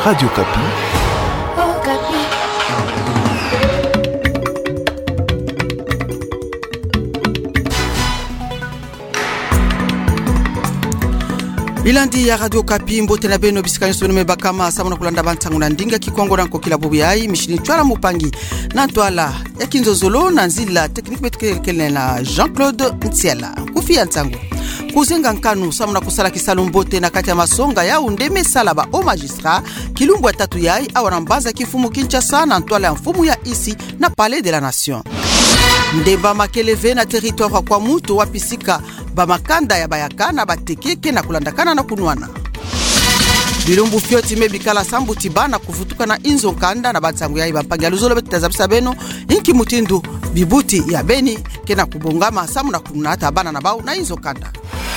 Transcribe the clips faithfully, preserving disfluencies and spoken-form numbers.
Radio Kapi. Oh, Kapi. Bilandi ya Radio Kapi mbote na beno bisikanye sonome bakama samuna kulanda bantangu na ndinga kikongo na nkokila bubi yayi mishini chwala mupangi na ntwala ya kinzozolo na nzila tekniki betukelekele na Jean-Claude Ntiela kufi ya ntangu kuzenga nkanu samuna kusala kisalu mbote na kati ya masonga ya undeme salaba o magistra kilumbu ya tatu yayi awa mbaza kifumu Kinshasa na ntwala ya mfumu ya isi na Palais de la Nation. Ndemba makeleve na territoire kwa mutu wapisika bamakanda ya bayaka na batekeke na kulandakana na kunwana. Bilumbu fyoti mebikala sambu tibana kufutuka na inzo kanda na batsangu ya ibampangi aluzolo betazabisa beno inki mutindu bibuti ya beni kena kubongama samu na kunata bana na bau na inzo kanda.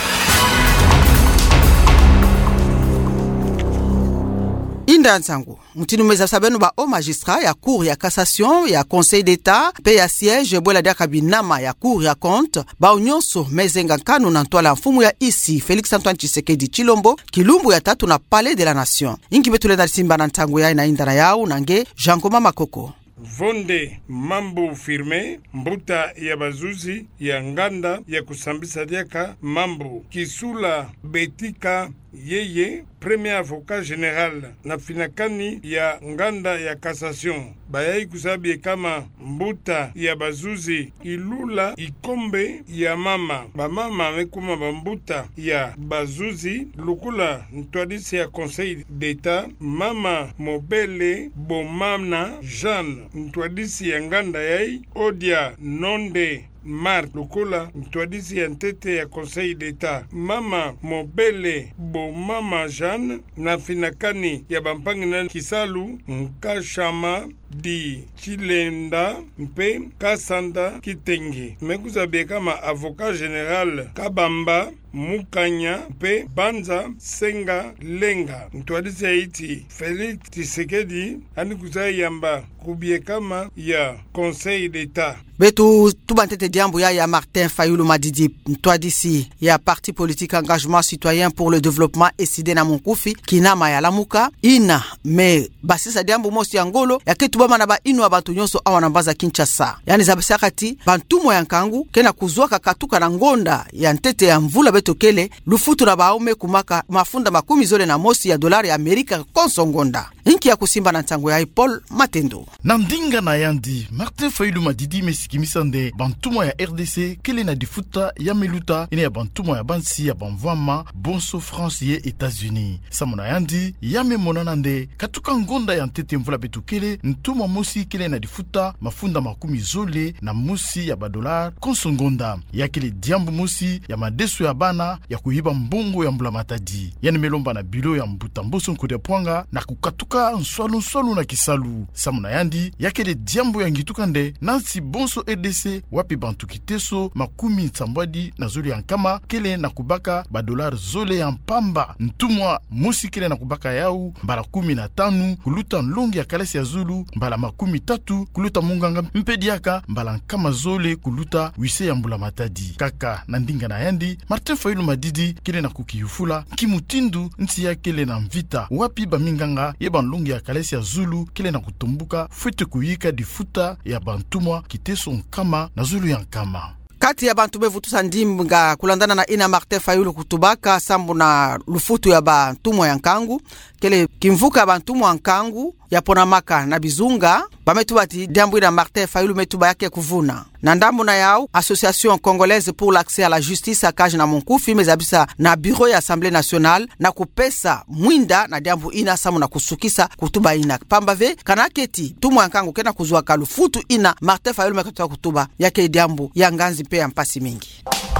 Inda nsangu mutinu meza sabenu ba o magistrat ya cour ya cassation ya conseil d'état pe ya siège bwela dia kabinama ya cour ya compte ba unyonso mezenga kanu na ntwala mfumu ya isi Félix Antoine Tshisekedi Chilombo kilumbu ya tatu na Palais de la Nation inki betule na simba na ntangu ya na indara yao nange Jean-Koma Makoko Vonde mambo firme mbuta ya bazuzi ya nganda ya kusambisa diaka mambo kisula betika yeye premier avocat général na finakani ya nganda ya cassation bayai kusabi kama mbuta ya bazuzi ilula ikombe ya mama bamama mekuma bambuta ya bazuzi lukula ntwadisi ya conseil d'état mama mobele bomana Jeanne ntwadisi ya nganda yai odia nonde Mar Lukola mtwadisi ya ntete ya conseil d'état mama mobele bo mama Jeanne na finakani ya bampangi na kisalu nkashama di Chilenda mpe Kasanda Kitenge mekuzabe kama avocat général Kabamba Mukanya mpe Banza Senga Lenga mtwadisi ya iti Félix Tshisekedi ani kuzai yamba kubie kama ya conseil d'état betu tubantete diambu ya ya Martin Fayulu Madidi mtwadisi ya parti politique engagement citoyen pour le développement eside na Munkufi kinama ya lamuka ina me basisa diambu mosi ya ngolo ya ketu bama na ba inu wa bantu nyonso awa na mbaza Kinshasa yani zabisakati bantumo ya nkangu kena kuzuaka katuka na ngonda ya ntete ya mvula betokele lufutu na baaume kumaka mafunda makumi zole na mosi ya dolari ya Amerika konso ngonda inki ya kusimba na ntango ya Paul Matendo na ndinga na yandi Martin Fayulu Madidi mesikimisande bantumo ya R D C kele na difuta ya meluta ine ya bantumo ya bansi ya banvama bonso France ye États-Unis samona yandi yame monanande katuka ngonda ya ntete mvula betokele ntumo mosi kele na difuta mafunda makumi zole na mosi ya badolar konso ngonda ya kele diambu mosi ya madeso ya bana ya kuhiba mbongo ya mbula matadi yani melomba na bilo ya mbuta mboso nkode pwanga na kukatuka nswalu nswalu na kisalu samona yandi ya kele diambu ya ngitukande nansi bonso R D C wapi bantu kiteso makumi nsambwadi na zoli ya nkama kele na kubaka badolar zole ya mpamba ntumwa mosi kele na kubaka yau mbala kumi na tanu kuluta nlongi ya kalesi ya zulu mbala makumi tatu kuluta munganga mpediaka mbala nkama zole kuluta wise ya mbula matadi kaka na ndinga na yandi Martin Fayulu Madidi kele na kukiyufula kimutindu nti ya kele na mvita wapi baminganga ye banlongi ya kalesi ya zulu kele na kutumbuka fwete kuyika difuta ya bantumwa kiteso nkama na zulu ya nkama kati ya bantu bevutusa ndimga kulandana na ina Martin Fayulu kutubaka sambu na lufutu ya bantumwa ya nkangu kele kimvuka ya bantumwa ya nkangu ya ponamaka na bizunga bametubati diambu ina Martin Fayulu metuba yake kuvuna na ndambu na yao Association Congolaise pour l'accès à la justice akaji na Munkufi mezabisa na bureau ya Assemblée nationale na kupesa mwinda na diambu ina samu na kusukisa kutuba ina pambave kanaketi tumu ya nkangu kena kuzua kalufutu ina Martin Fayulu mekatuwa kutuba yake diambu ya nganzi pe ya mpasi mingi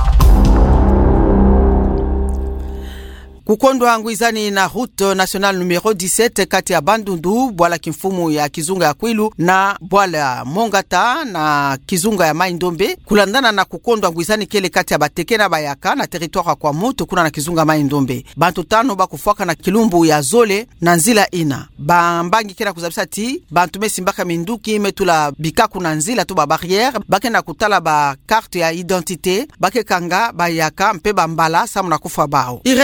Kukondo angwizani na route nationale numero dix-sept kati ya Bandundu, Bwala Kimfumu ya Kizunga ya Kwilu na Bwala Mongata na Kizunga ya Maindombe. Kulandana na kukondo angwizani kele kati ya Bateke na Bayaka na territoire kwa Mutu kuna na Kizunga Maindombe. Bantu tano bakufuaka na Kilumbu ya Zole na Nzila ina. Bambangi kena kuzabisa ti, bantu mesimbaka minduki metula bikaku na Nzila tu ba barrière, bake na kutala ba carte ya identité, bake kanga Bayaka mpe bambala samu na kufa bao. Irene Mboma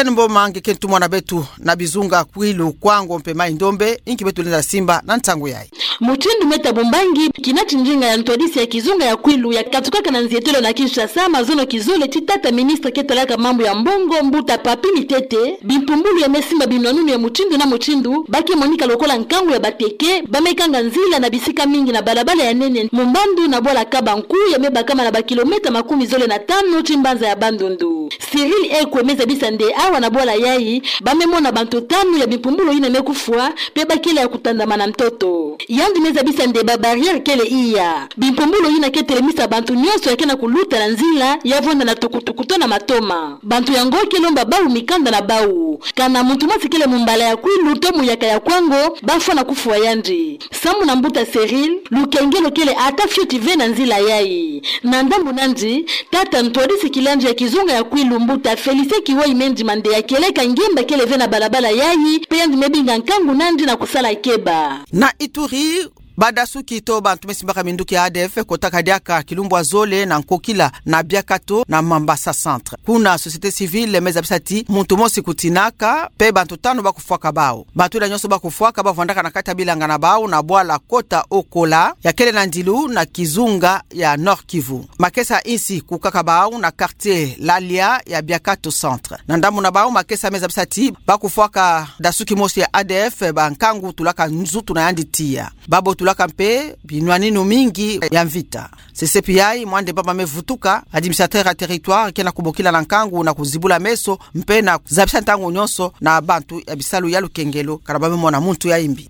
mange kentu mwana betu na bizunga kwilu kwango mpe mai ndombe inki betu linda simba na ntangu yai Muchindu meta bombangi kinati njinga ya ntwadisi ya kizunga ya kwilu ya katuka na nzietelo na Kinshasa mazono kizole titata ministre ketolaka mambo ya mbongo mbuta papi mitete bimpumbulu ya mesimba binwanunu ya muchindu na muchindu baki monika lokola nkangu ya bateke bamekanga nzila na bisika mingi na balabala ya nene mumbandu na bola kabanku ya meba kama na bakilometa makumi zole na tano chimbanza ya bandundu Cyril Ekwe meza bisande awa na bola yai bamemona bantu tano ya bimpumbulu ina mekufua pe bakila ya kutandama na mtoto yandi meza bisande ba barriere kele iya bimpumbulu ina ketelemisa bantu nyoso yakena kuluta na nzila yavonda na tukutukuto na matoma bantu yango kelomba bau mikanda na bau kana muntu masikele mumbala ya kwilu tomu yaka ya kwango bafo na kufua yandi samu na mbuta Cyril lukengelo kele atafyo tive na nzila yai na ndambu nandi tata ntwadisi kilanje ya kizunga ya kwilu mbuta Felice kiwa imendi mande ya keleka ngemba kele vena balabala yai pe yandi mebinga nkangu nandi na kusala keba na Ituri badasuki to bantu mesimbaka minduki A D F kotaka diaka kilumbwa zole na nkokila na biakato na Mambasa centre kuna société civile meza bisati muntu mosi kutinaka pe bantu tano bakufuaka bao bantu la nyonso bakufuaka bavandaka na kata bilanga na bao na bwala kota okola ya kele na ndilu na kizunga ya Nord Kivu makesa insi kukaka bao na quartier Lalia ya biakato centre na ndamu na bao makesa meza bisati bakufuaka dasuki mosi ya A D F bankangu tulaka nzutu na yanditia babo tulaka mpe binwanino mingi ya mvita C C P I mwande baba mevutuka administrateur ya territoire kena kubokila na nkangu na kuzibula meso mpe na zabisha ntango nyonso na bantu ya bisalu ya lukengelo karababe mwana muntu ya imbi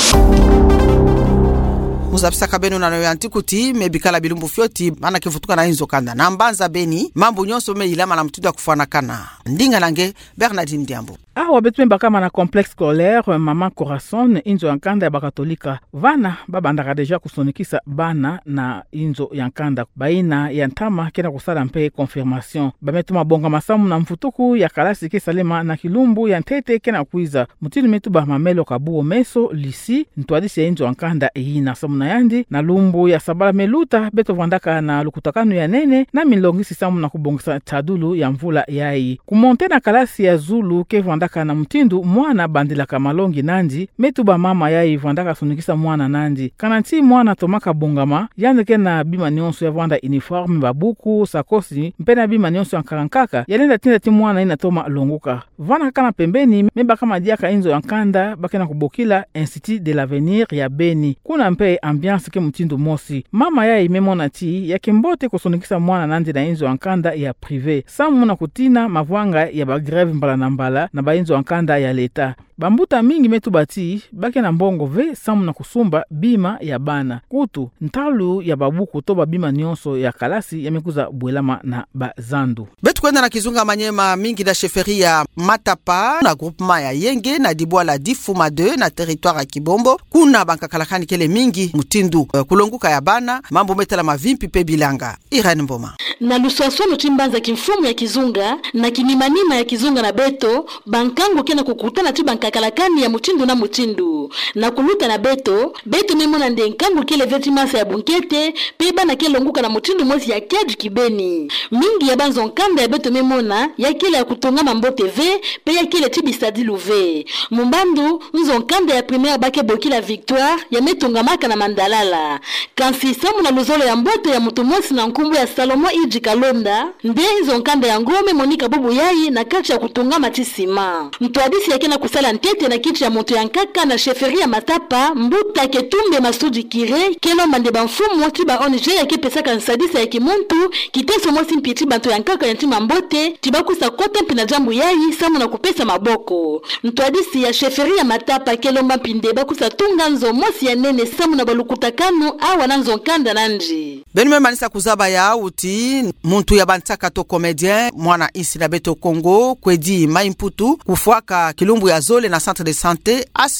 Muzabisa kabeno na noyantikuti mebikala bilumbu fyoti mana kivutuka na inzo kanda na mbanza beni mambo nyonso meilama na mtudu ya kufana kana ndinga nange Bernardine Diambo awa betu mbakama na complexe scolaire Mama Corazon inzo yankanda ya bakatolika vana babandaka deja kusonikisa bana na inzo yankanda baina ya ntama kena kusala mpe confirmation bametuma bonga masamu na mfutuku ya kalasi kisalema na kilumbu ya ntete kena kuiza mutili metu ba mamelo kabuo meso lisi ntwadisi ya inzo yankanda ina samu na yandi na lumbu ya sabala meluta beto vandaka na lukutakanu ya nene na milongisi samu na kubongisa tadulu ya mvula yai kumonte na kalasi ya zulu ke vandaka na mtindu mwana bandila kamalongi nandi metu ba mama yai vandaka sunikisa mwana nandi kananti mwana tomaka bongama yandeke na bima nyonso ya vanda uniforme babuku sakosi mpena bima nyonso ya nkarankaka yalenda tinda ti mwana ina toma longuka vana kana pembeni meba kama diaka inzo ya nkanda bakena kubokila Institut de l'Avenir ya Beni kuna mpe ambiance ke mtindu mosi mama yai memona ti ya kimbote kusunikisa mwana nandi na inzo ya nkanda ya privé samu na kutina mavwanga ya bagreve mbala na mbala na ba inzo ankanda ya leta bambuta mingi metu bati bake na mbongo ve samu na kusumba bima ya bana kutu ntalu ya babuku to bima nyonso ya kalasi ya mekuza bwelama na bazandu betu kwenda na kizunga manyema mingi da sheferia Matapa na groupement ya Yenge na Dibwala Difuma deux na territoire ya Kibombo kuna bankakalakani kele mingi mutindu uh, kulonguka ya bana mambo metala mavimpi pe bilanga Irene Mboma na luswaswano chimbanza kimfumu ya kizunga na kinimanima ya kizunga na beto bankango kena kukutana tu bankakalakani ya mutindu na mutindu na kuluta na beto beto memona ndenkango kele veti masa ya bunkete peba na kele longuka na mutindu mosi ya kedu kibeni mingi ya banzo nkanda ya beto memona ya kele ya kutonga mambo T V pe ya kele tibisadi luve mumbandu nzo nkanda ya primaire bake bokila victoire ya metonga maka na mandalala kansi samu na luzolo ya mboto ya mutumosi na nkumbu ya Salomo Iji Kalonda nde nzo nkanda ya ngome Monika Bubu yai na kachi ya kutonga matisima mtuadisi ya kena kusala ntete na kichi ya moto ya nkaka na sheferi ya Matapa mbuta ketumbe Masudi Kire kelo mande banfumu tiba O N G ya kepesaka nsadisa ya kimuntu kiteso mosi mpiti banto ya nkaka ya ntima mbote tibakusa kote mpina jambu yai samu na kupesa maboko mtuadisi ya sheferi ya Matapa kelo mpinde bakusa tunga nzo mosi ya nene samu na balukutakanu awa na nzo nkanda nanji Benime manisa kuzaba ya uti muntu ya bantaka to comédien mwana isi na beto Congo kwedi maimputu kufuaka kilumbu ya zole na centre de santé A C J Hospital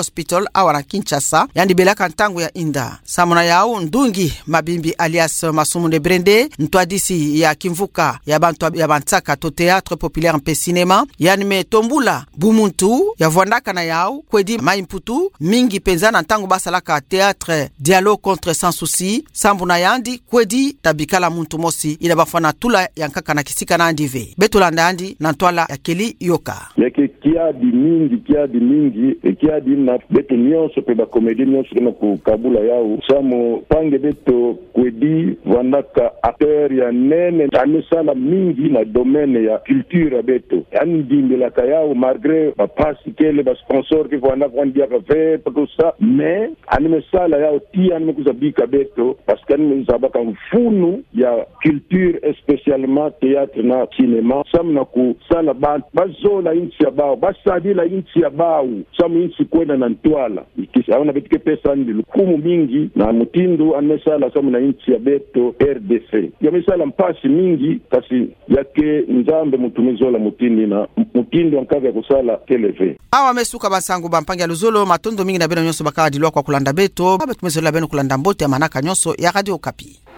Hospital awa na Kinshasa yani belaka ntangu ya inda samuna yao ndungi mabimbi alias Masumunde Brende ntwadisi ya kimvuka ya bantu ya bantsaka to théâtre populaire mpe cinéma yani me tombula bumuntu ya vwandaka na yao kwedi maimputu mingi penzana ntangu basalaka théâtre dialogue contre sans souci sambuna yandi kwedi tabikala muntu mosi ila bafana tula yankaka na kisika na ndive betulanda andi na ntwala ya Keli Yoka yake kia di mingi kia di mingi e kia di na beto nyonso pe ba komedi nyonso na ku kabula yao samo pange beto kwedi vwandaka acteur ya nene tani sala mingi na domaine ya culture beto yani dimbela kayao malgré ba pasi kele ba sponsor ki vwandaka wandia ka fe tout ça mais anime sala yao tia anime kuzabika beto parce que anime zabaka mfunu ya culture spécialement théâtre na cinéma sam na ku sala ba bazola inchi ya bao basadi la inchi ya bao sam inchi kwenda na ntwala ikisi aona betike pesa ndi lukumu mingi na mutindo anime sala sam na inchi ya beto R D C ya misala mpasi mingi kasi yake nzambe mutumizola mutindi na mutindo ankavya kusala keleve awa mesuka basangu bampangi ya luzolo matondo mingi na beno nyonso bakadilwa kwa kulanda beto babetumezola beno kulanda mbote ya manaka nyonso ya Radio Okapi.